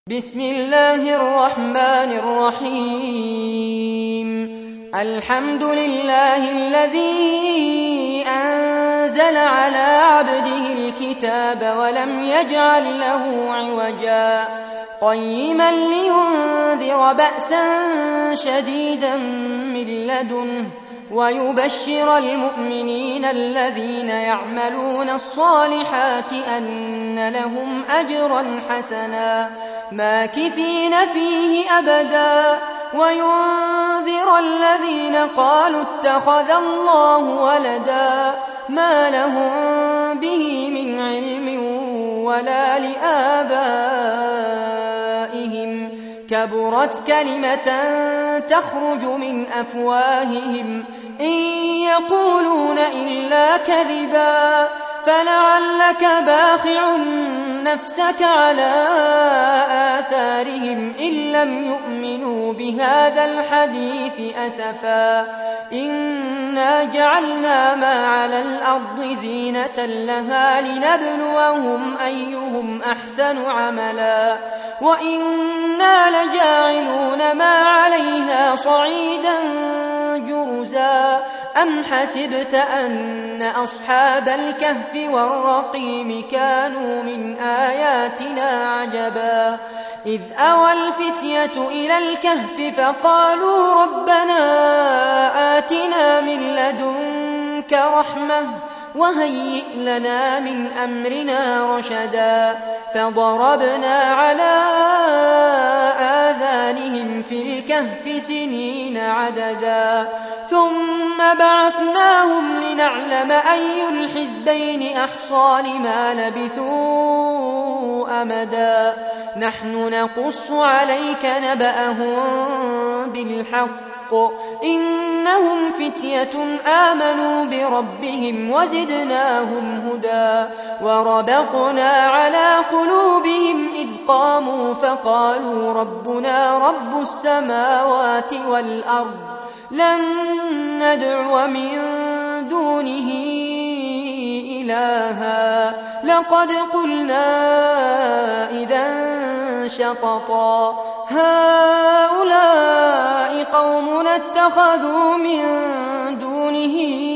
بسم الله الرحمن الرحيم الحمد لله الذي أنزل على عبده الكتاب ولم يجعل له عوجا قيما لينذر بأسا شديدا من لدنه ويبشر المؤمنين الذين يعملون الصالحات أن لهم أجرا حسنا ماكثين فيه أبدا وينذر الذين قالوا اتخذ الله ولدا ما لهم به من علم ولا لآبائهم كبرت كلمة تخرج من أفواههم إن يقولون إلا كذبا فلعلك باخع نفسك على آثارهم إن لم يؤمنوا بهذا الحديث أسفا إنا جعلنا ما على الأرض زينة لها لنبلوهم أيهم أحسن عملا وإنا لجاعلون ما عليها صعيدا جرزا أم حسبت أن أصحاب الكهف والرقيم كانوا من آياتنا عجبا إذ أوى الفتية إلى الكهف فقالوا ربنا آتنا من لدنك رحمة وهيئ لنا من أمرنا رشدا فضربنا على آذانهم في الكهف سنين عددا ثم بعثناهم لنعلم أي الحزبين أحصى لما لبثوا أمدا نحن نقص عليك نبأهم بالحق إنهم فتية آمنوا بربهم وزدناهم هدى وربطنا على قلوبهم إذ قاموا فقالوا ربنا رب السماوات والأرض لن ندعو من دونه إلها لقد قلنا إذا شططا هؤلاء قومنا اتخذوا من دونه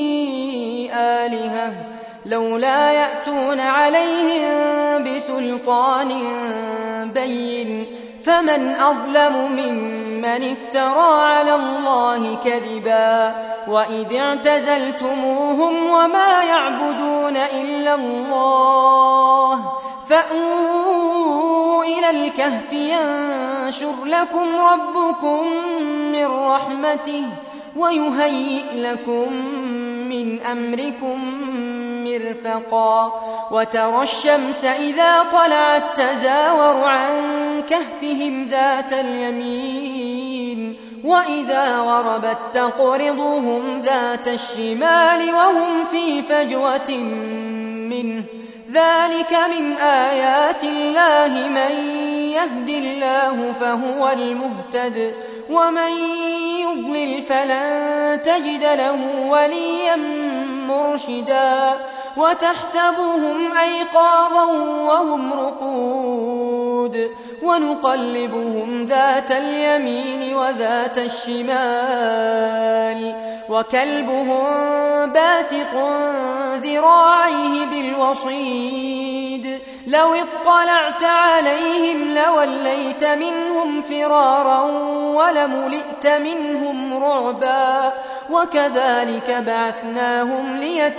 آلهة لولا يأتون عليهم بسلطان بين فمن أظلم ممن افترى على الله كذبا وإذ اعتزلتموهم وما يعبدون إلا الله فأووا إلى الكهف ينشر لكم ربكم من رحمته ويهيئ لكم من أمركم مرفقا وترى الشمس إذا طلعت تزاور عن كهفهم ذات اليمين وإذا غربت تقرضهم ذات الشمال وهم في فجوة منه ذلك من آيات الله من يهد الله فهو المهتد ومن يضلل فلن تجد له وليا مرشدا وتحسبهم أيقاظا وهم رقود ونقلبهم ذات اليمين وذات الشمال وكلبهم باسط ذراعيه بالوصيد لو اطلعت عليهم لوليت منهم فرارا ولملئت منهم رعبا وكذلك بعثناهم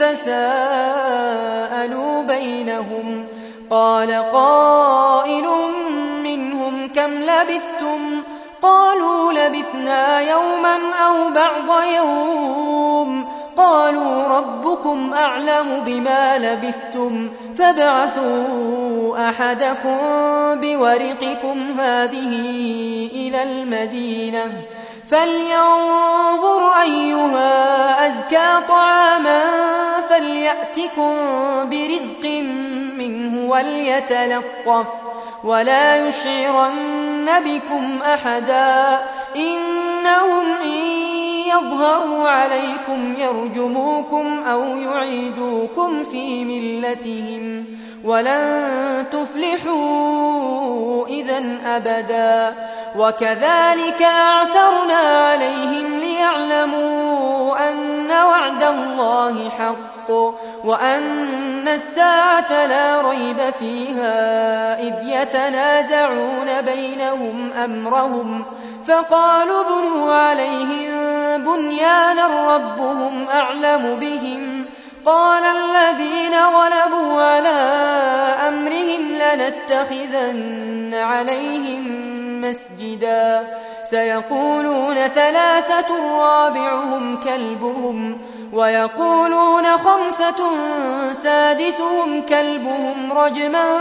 ليتساءلوا بينهم قال قائل منهم كم لبثتم قالوا لبثنا يوما أو بعض يوم قالوا ربكم أعلم بما لبثتم فابعثوا أحدكم بورقكم هذه إلى المدينة فلينظر أيها أزكى طعاما فليأتكم برزق منه وليتلطف ولا يشعرن بكم أحدا إنهم إن يظهروا عليكم يرجموكم أو يعيدوكم في ملتهم ولن تفلحوا إذا متخذا أبدا. وكذلك أعثرنا عليهم ليعلموا أن وعد الله حق وأن الساعة لا ريب فيها إذ يتنازعون بينهم أمرهم فقالوا ابنوا عليهم بنيانا ربهم أعلم بهم قال الذين غلبوا على أمرهم لنتخذن عليهم مسجدا سيقولون ثلاثة رابعهم كلبهم ويقولون خمسة سادسهم كلبهم رجما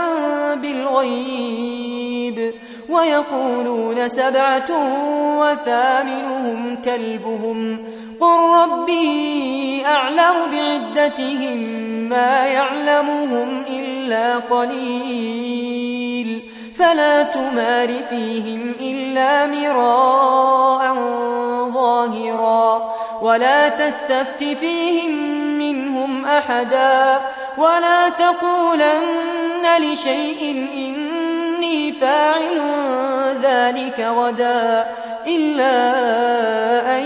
بالغيب ويقولون سبعة وثامنهم كلبهم قل ربي أعلم بعدتهم ما يعلمهم إلا قليل فلا تمار فيهم إلا مراء ظاهرا ولا تستفت فيهم منهم أحدا ولا تقولن لشيء إني فاعل ذلك غدا إلا أن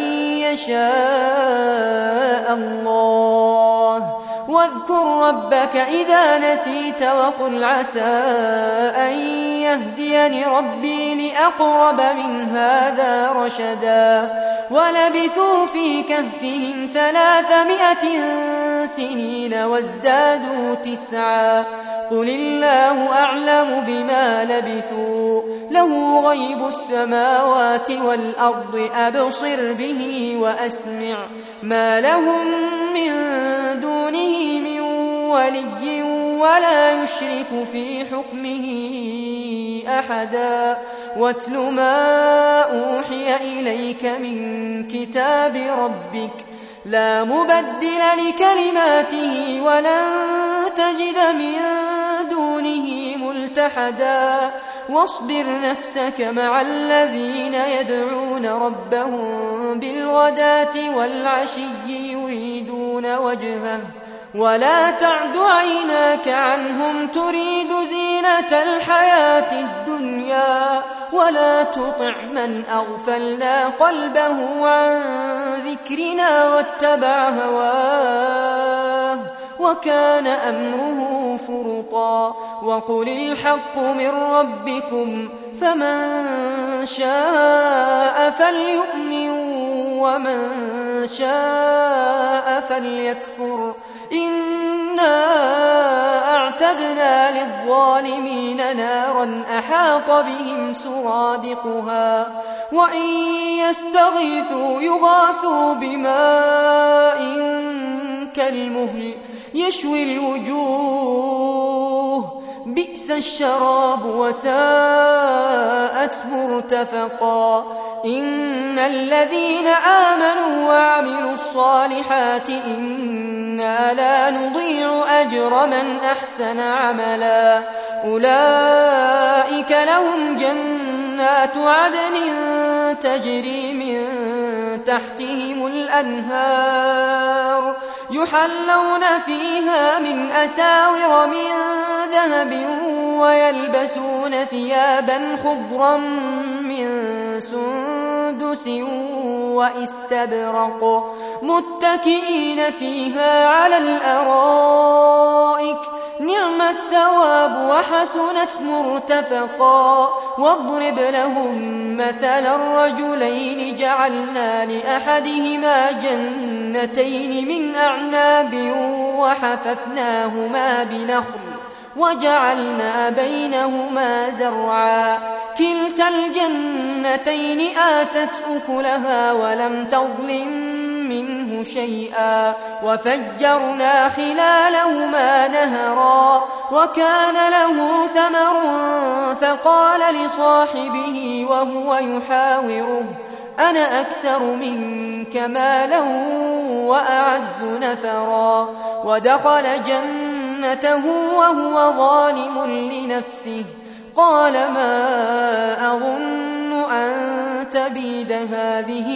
يشاء الله واذكر ربك إذا نسيت وقل عسى أن يهديني ربي لأقرب من هذا رشدا ولبثوا في كهفهم 300 سنين وازدادوا 9 قل الله أعلم بما لبثوا له غيب السماوات والأرض أبصر به وأسمع ما لهم من دونه من ولي ولا يشرك في حكمه أحدا واتل ما أوحي إليك من كتاب ربك لا مبدل لكلماته ولن تجد من دونه ملتحدا واصبر نفسك مع الذين يدعون ربهم بالغداة والعشي يريدون وجهه ولا تعد عيناك عنهم تريد زينة الحياة الدنيا ولا تطع من أغفلنا قلبه عن ذكرنا واتبع هواه وكان أمره فرطا وقل الحق من ربكم فمن شاء فليؤمن ومن شاء فليكفر إنا أعتدنا للظالمين نارا أحاط بهم سرادقها وإن يستغيثوا يغاثوا بماء كالمهل يشوي الوجوه بئس الشراب وساءت مرتفقا إن الذين آمنوا وعملوا الصالحات إنا لا نضيع أجر من أحسن عملا أولئك لهم جنات عدن تجري من تحتهم الأنهار يحلون فيها من أساور من ذهب ويلبسون ثيابا خضرا من سندس وإستبرق متكئين فيها على الأرائك نعم الثواب وحسنت مرتفقا واضرب لهم مثل الرجلين جعلنا لأحدهما جنتين من أعناب وحففناهما بنخل وجعلنا بينهما زرعا كلتا الجنتين آتت أكلها ولم تظلم منه شيئا وفجرنا خلالهما نهرا وكان له ثمر فقال لصاحبه وهو يحاوره أنا أكثر منك مالا وأعز نفرا ودخل جنته وهو ظالم لنفسه قال ما أظن أن تبيد هذه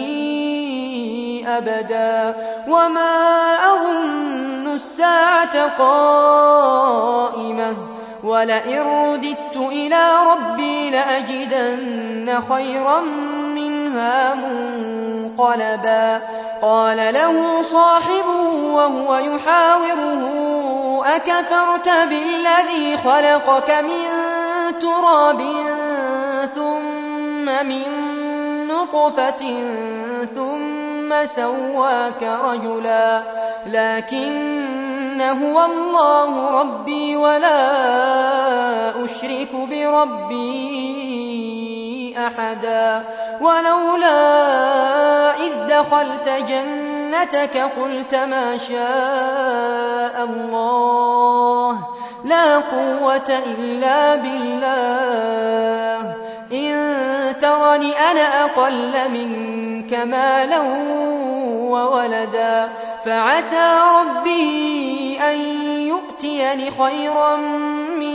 أبدا وما أظن الساعة قائمة وَلَئِن رُّدِدتُّ إِلَىٰ رَبِّي لَأَجِدَنَّ خَيْرًا مِّنْهَا مُنقَلَبًا قَالَ لَهُ صَاحِبُهُ وَهُوَ يُحَاوِرُهُ أَكَفَرْتَ بِالَّذِي خَلَقَكَ مِن تُرَابٍ ثُمَّ مِن نُّطْفَةٍ ثُمَّ سَوَّاكَ رَجُلًا لَّٰكِنَّ هُوَ اللَّهُ رَبِّي وَلَا أُشْرِكُ بِرَبِّي أَحَدًا وَلَوْلَا إِذْ دَخَلْتَ جَنَّتَكَ قُلْتَ مَا شَاءَ اللَّهُ لَا قُوَّةَ إِلَّا بِاللَّهِ إِن تَرَنِ أَنَا أَقَلَّ مِنكَ مَالًا وَوَلَدًا فَعَسَىٰ رَبِّي أَن يُؤْتِيَنِ خَيْرًا مِّن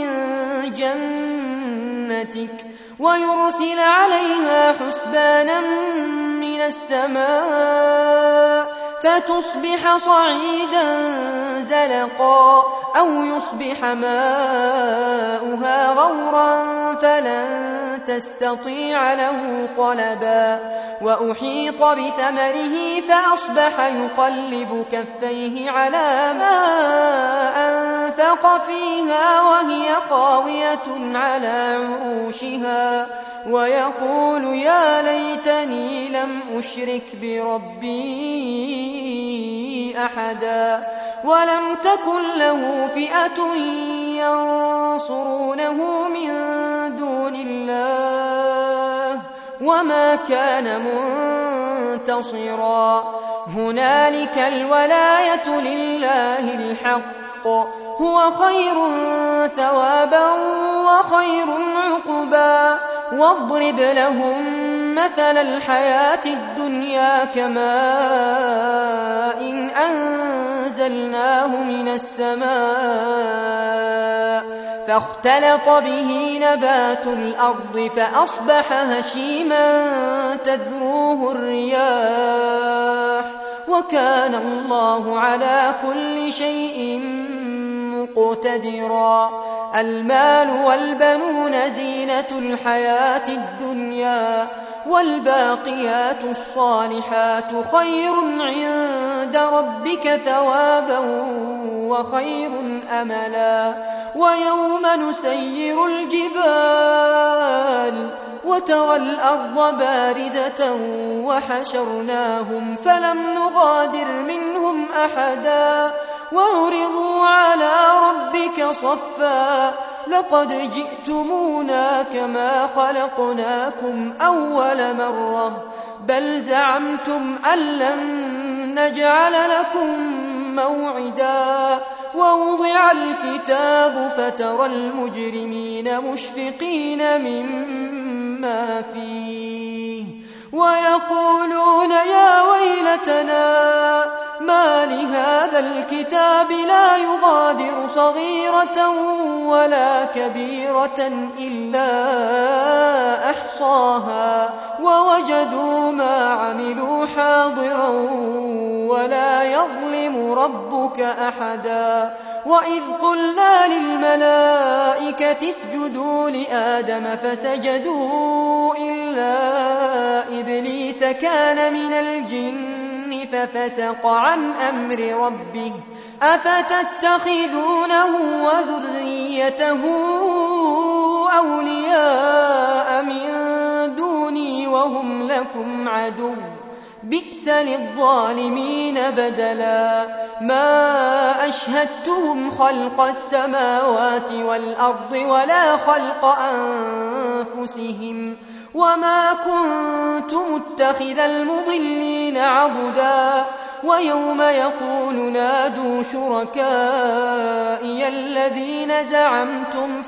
جَنَّتِكَ وَيُرْسِلَ عَلَيْهَا حُسْبَانًا مِّنَ السَّمَاءِ فَتُصْبِحَ صَعِيدًا زَلَقًا أَوْ يُصْبِحَ مَاؤُهَا غَوْرًا فَلَن تَسْتَطِيعَ لَهُ طَلَبًا وَأُحِيطَ بِثَمَرِهِ فَأَصْبَحَ يُقَلِّبُ كَفَّيْهِ عَلَىٰ مَا أَنفَقَ فِيهَا وَهِيَ خَاوِيَةٌ عَلَىٰ عُرُوشِهَا وَيَقُولُ يَا لَيْتَنِي لَمْ أُشْرِكْ بِرَبِّي أَحَدًا وَلَمْ تَكُن لَّهُ فِئَةٌ يَنصُرُونَهُ مِن دُونِ اللَّهِ وَمَا كَانَ مُنتَصِرًا هُنَالِكَ الْوَلَايَةُ لِلَّهِ الْحَقِّ هُوَ خَيْرٌ ثَوَابًا وَخَيْرٌ عُقْبًا وَاضْرِبْ لَهُم مَّثَلَ الْحَيَاةِ الدُّنْيَا كَمَاءٍ أَنزَلْنَاهُ مِنَ السَّمَاءِ فَاخْتَلَطَ بِهِ نَبَاتُ الْأَرْضِ فَأَصْبَحَ هَشِيمًا تَذْرُوهُ الرِّيَاحُ وَكَانَ اللَّهُ عَلَىٰ كُلِّ شَيْءٍ مُّقْتَدِرًا الْمَالُ وَالْبَنُونَ زِينَةُ الْحَيَاةِ الدُّنْيَا وَالْبَاقِيَاتُ الصَّالِحَاتُ خَيْرٌ عِندَ رَبِّكَ ثَوَابًا وَخَيْرٌ أَمَلًا وَيَوْمَ نُسَيِّرُ الْجِبَالَ وَتَرَى الْأَرْضَ بَارِزَةً وَحَشَرْنَاهُمْ فَلَمْ نُغَادِرْ مِنْهُمْ أَحَدًا وَعُرِضُوا عَلَىٰ رَبِّكَ صَفًّا لَقَدْ جِئْتُمُونَا كَمَا خَلَقْنَاكُمْ أَوَّلَ مَرَّةٍ بَلْ زَعَمْتُمْ أَن لَّن نَّجْعَلَ لَكُم مَّوْعِدًا وَوُضِعَ الْكِتَابُ فَتَرَى الْمُجْرِمِينَ مُشْفِقِينَ مِمَّا فِيهِ وَيَقُولُونَ يَا وَيْلَتَنَا مَا لِهَٰذَا الْكِتَابِ لَا يُغَادِرُ صَغِيرَةً وَلَا كَبِيرَةً إِلَّا أَحْصَاهَا وَوَجَدُوا مَا عَمِلُوا حَاضِرًا وَلَا يَظْلِمُ رَبُّكَ أَحَدًا وَإِذْ قُلْنَا لِلْمَلَائِكَةِ اسْجُدُوا لِآدَمَ فَسَجَدُوا إِلَّا إِبْلِيسَ كَانَ مِنَ الْجِنِّ فَفَسَقَ عَنْ أَمْرِ رَبِّهِ أَفَتَتَّخِذُونَهُ وَذُرِّيَّتَهُ أَوْلِيَاءَ مِن دُونِي وَهُمْ لَكُمْ عَدُوٌّ ۚ بِئْسَ لِلظَّالِمِينَ بَدَلًا مَا أَشْهَدتُّهُمْ خَلْقَ السَّمَاوَاتِ وَالْأَرْضِ وَلَا خَلْقَ أَنفُسِهِمْ وَمَا كُنتُ مُتَّخِذَ الْمُضِلِّينَ عَضُدًا وَيَوْمَ يَقُولُ نَادُوا شُرَكَائِيَ الَّذِينَ زَعَمْتُمْ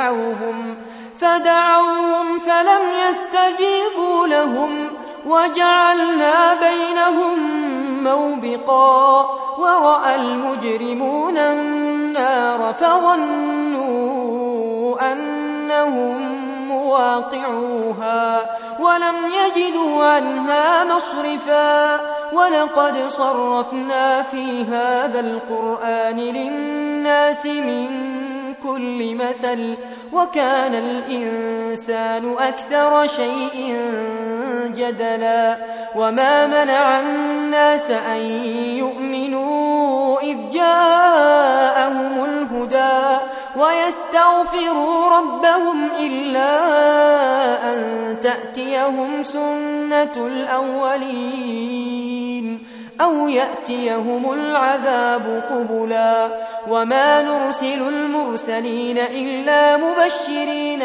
فَدَعَوْهُمْ فَلَمْ يَسْتَجِيبُوا لَهُمْ وَجَعَلْنَا بَيْنَهُم مَّوْبِقًا وَرَأَى الْمُجْرِمُونَ النَّارَ فَظَنُّوا أَنَّهُم مُّوَاقِعُوهَا وَلَمْ يَجِدُوا عَنْهَا مَصْرِفًا وَلَقَدْ صَرَّفْنَا فِي هَٰذَا الْقُرْآنِ لِلنَّاسِ مِن كل مثل وكان الإنسان أكثر شيء جدلا وما منع الناس أن يؤمنوا إذ جاءهم الهدى ويستغفروا ربهم إلا أن تأتيهم سنة الأولين أو يأتيهم العذاب قبلا وما نرسل المرسلين إلا مبشرين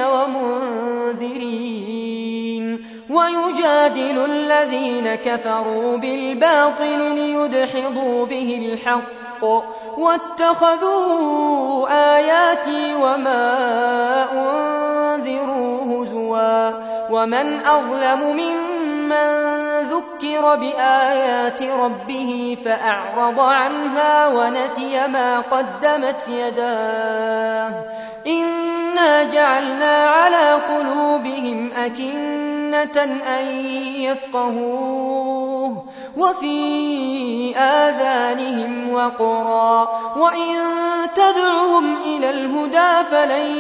ومنذرين ويجادل الذين كفروا بالباطل ليدحضوا به الحق واتخذوا آياتي وما أنذروا هزوا ومن أظلم ممن ذكر بآيات ربه فأعرض عنها ونسي ما قدمت يداه إنا جعلنا على قلوبهم أكنة أن يفقهوه وفي آذانهم وقرا وإن تدعهم إلى الهدى فلن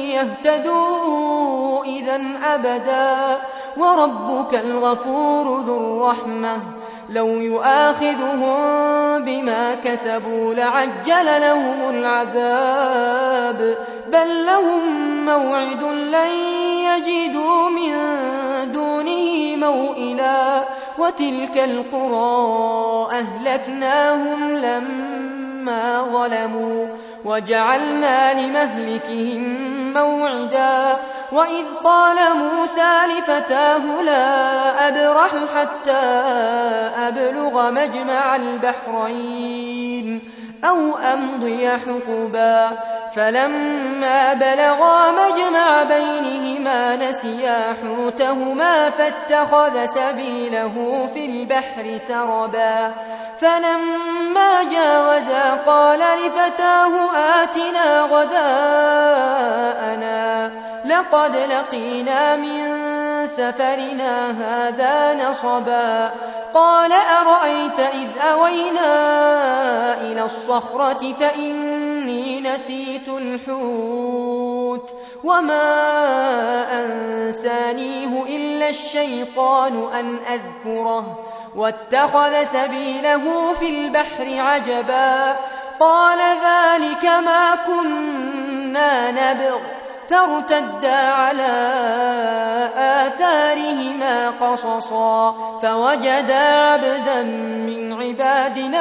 يهتدوا إذن أبدا وربك الغفور ذو الرحمة لو يؤاخذهم بما كسبوا لعجل لهم العذاب بل لهم موعد لن يجدوا من دونه موئلا وتلك القرى أهلكناهم لما ظلموا وجعلنا لمهلكهم موعدا وإذ قال موسى لفتاه لا أبرح حتى أبلغ مجمع البحرين أو أمضي حقبا فلما بلغا مجمع بينهما نسيا حوتهما فاتخذ سبيله في البحر سربا فلما جاوزا قال لفتاه آتنا غداءنا لقد لقينا من سفرنا هذا نصبا قال أرأيت إذ أوينا إلى الصخرة فإني نسيت الحوت وما أنسانيه إلا الشيطان أن أذكره واتخذ سبيله في البحر عجبا قال ذلك ما كنا نبغ فارتدا على آثارهما قصصا فوجدا عبدا من عبادنا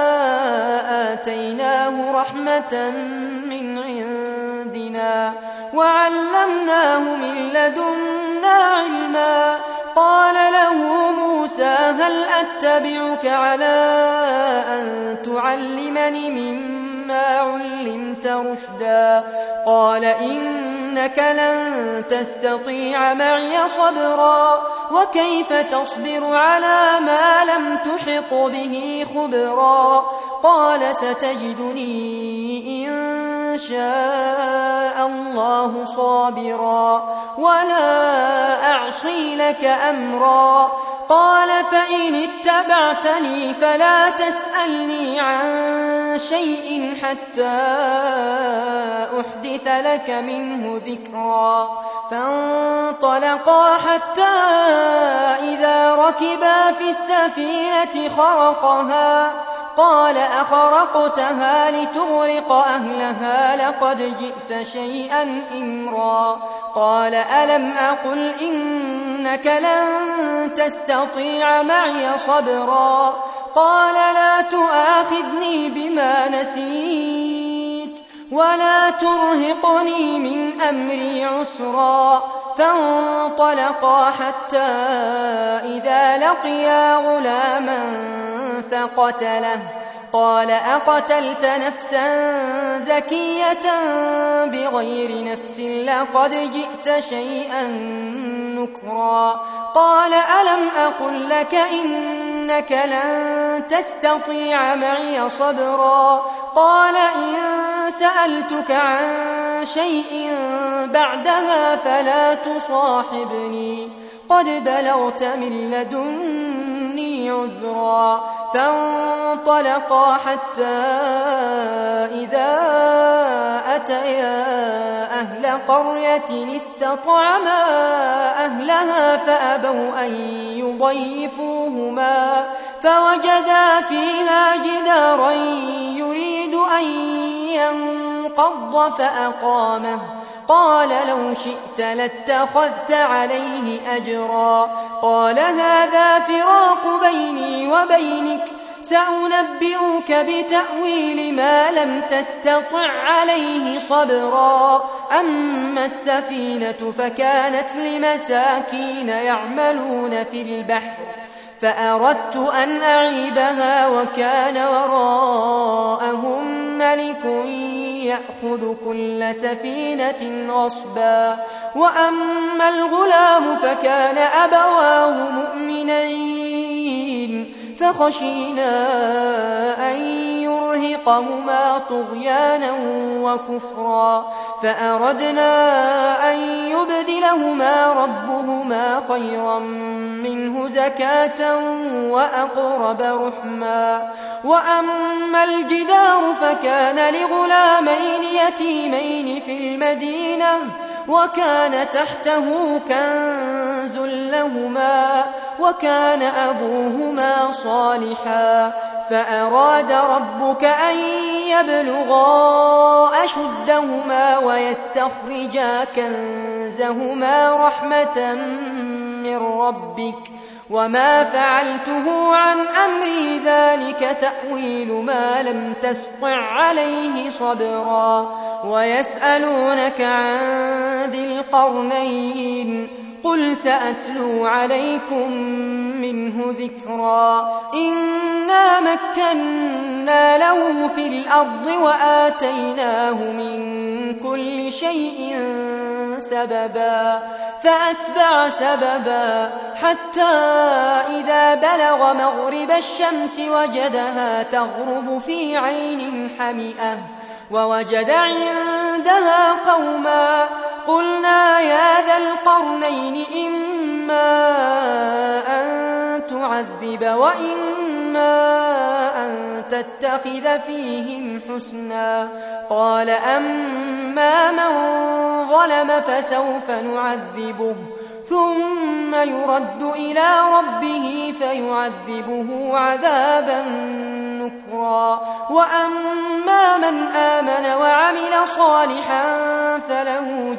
آتيناه رحمة من عندنا وعلمناه من لدنا علما قال له موسى هل أتبعك على أن تعلمني مما علمت رشدا قال إنك لن تستطيع معي صبرا وكيف تصبر على ما لم تحط به خبرا قال ستجدني إن شاء الله صابرا ولا أعصي لك أمرا قال فإن اتبعتني فلا تسألني عن شيء حتى أحدث لك منه ذكرا فانطلقا حتى إذا ركبا في السفينة خرقها قال أخرقتها لتغرق أهلها لقد جئت شيئا إمرا قال ألم أقل إنك لن تستطيع معي صبرا قال لا تؤاخذني بما نسيت ولا ترهقني من أمري عسرا فانطلقا حتى إذا لقيا غلاما فقتله قال أقتلت نفسا زكية بغير نفس لقد جئت شيئا نكرا قال ألم أقل لك إنك لن تستطيع معي صبرا قال إن سألتك عن شيء بعدها فلا تصاحبني قد بلغت من لدني عذرا فانطلقا حتى إذا أتيا أهل قرية استطعما أهلها فأبوا أن يضيفوهما فوجدا فيها جدارا يريد أن ينقض فأقامه قال لو شئت لاتخذت عليه أجرا قال هذا فراق بيني وبينك سأنبئك بتأويل ما لم تستطع عليه صبرا أما السفينة فكانت لمساكين يعملون في البحر فأردت أن أعيبها وكان وراءهم ملك يأخذ كل سفينة غصبا وأما الغلام فكان أبواه مؤمنين فخشينا أن يرهقهما طغيانا وكفرا فأردنا أن يبدلهما ربهما خيرا منه زكاة وأقرب رحما وأما الجدار فكان لغلامين يتيمين في المدينة وكان تحته كنز لهما وكان أبوهما صالحا فأراد ربك أن يبلغا أشدهما ويستخرجا كنزهما رحمة من ربك وما فعلته عن أمري ذلك تأويل ما لم تسطع عليه صبرا ويسألونك عن ذي القرنين قل سأتلو عليكم منه ذكرا إنا مكنا له في الأرض وآتيناه من كل شيء سببا فأتبع سببا حتى إذا بلغ مغرب الشمس وجدها تغرب في عين حمئة ووجد عندها قوما قلنا يا ذا القرنين إما أن تعذب وإما أن تتخذ فيهم حسنا قال أما من ظلم فسوف نعذبه ثم يرد إلى ربه فيعذبه عذابا نكرا وأما من آمن وعمل صالحا فله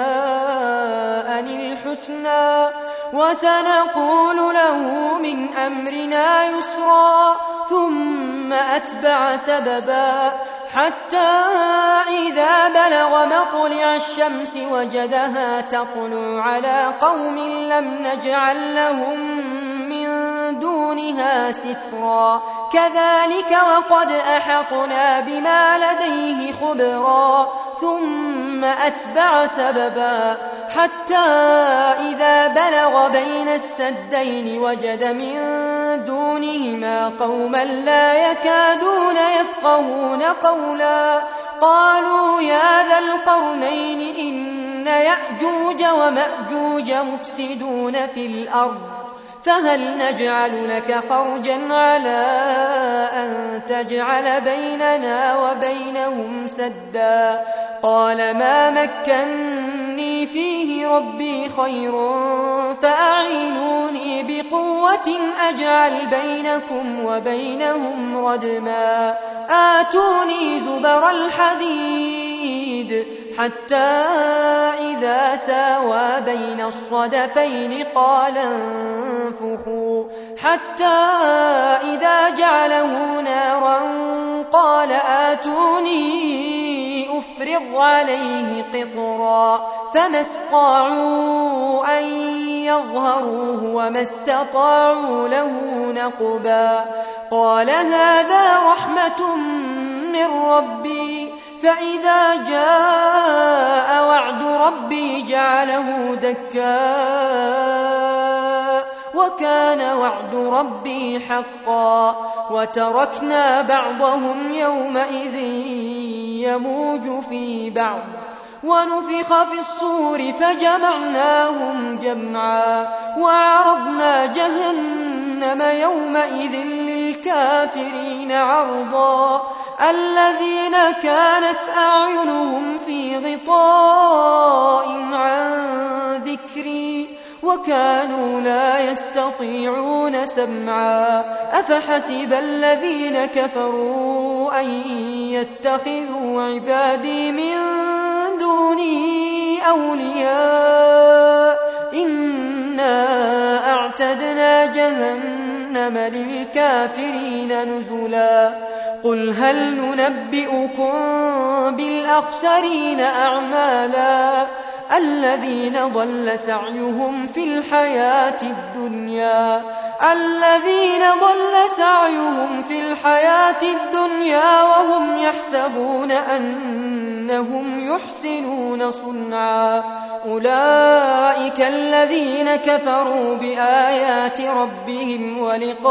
جزاء الحسنى وسنقول له من أمرنا يسرا ثم أتبع سببا حتى إذا بلغ مطلع الشمس وجدها تطلع على قوم لم نجعل لهم من دونها سترا كذلك وقد أحطنا بما لديه خبرا ثم أتبع سببا حتى إذا بلغ بين السدين وجد من دونهما قوما لا يكادون يفقهون قولا قالوا يا ذا القرنين إن يأجوج ومأجوج مفسدون في الأرض فهل نجعل لك خرجا على أن تجعل بيننا وبينهم سدا قال ما مكني فيه ربي خير فأعينوني بقوة أجعل بينكم وبينهم ردما آتوني زبر الحديد حتى إذا ساوى بين الصدفين قال انفخوا حتى إذا جعله نارا قال آتوني أفرغ عليه قطرا فما استطاعوا أن يظهروه وما استطاعوا له نقبا قال هذا رحمة من ربي فإذا جاء وعد ربي جعله دكاء وكان وعد ربي حقا وتركنا بعضهم يومئذ يموج في بعض ونفخ في الصور فجمعناهم جمعا وعرضنا جهنم يومئذ للكافرين عرضا الذين كانت أعينهم في غطاء عن ذكري وكانوا لا يستطيعون سمعا أفحسب الذين كفروا أن يتخذوا عبادي من دوني أولياء إنا أعتدنا جهنم للكافرين نزلا قل هل ننبئكم بالأخسرين أعمالا الذين ضل سعيهم في الحياة الدنيا وهم يحسبون أنهم يحسنون صنعا أولئك الذين كفروا بآيات ربهم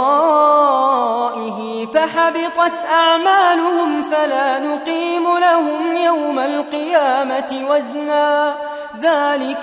ولقائه فحبطت أعمالهم فلا نقيم لهم يوم القيامة وزنا ذلك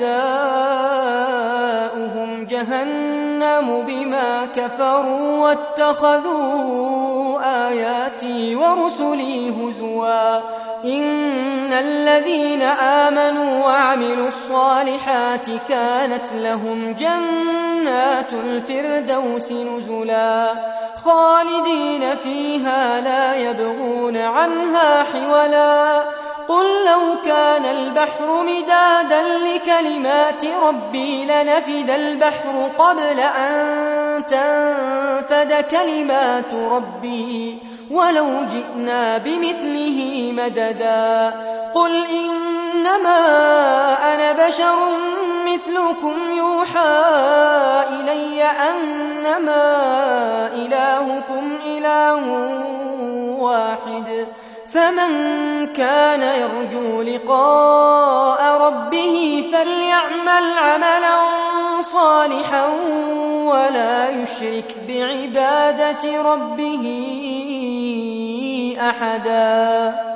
جزاؤهم جهنم بما كفروا واتخذوا آياتي ورسلي هزوا إن الذين آمنوا وعملوا الصالحات كانت لهم جنات الفردوس نزلا خالدين فيها لا يبغون عنها حولا قل لو كان البحر مدادا لكلمات ربي لنفد البحر قبل أن تنفد كلمات ربي ولو جئنا بمثله مددا قل إنما أنا بشر مثلكم يوحى إلي أنما إلهكم إله واحد فمن كان يرجو لقاء ربه فليعمل عملا صالحا ولا يشرك بعبادة ربه أحدا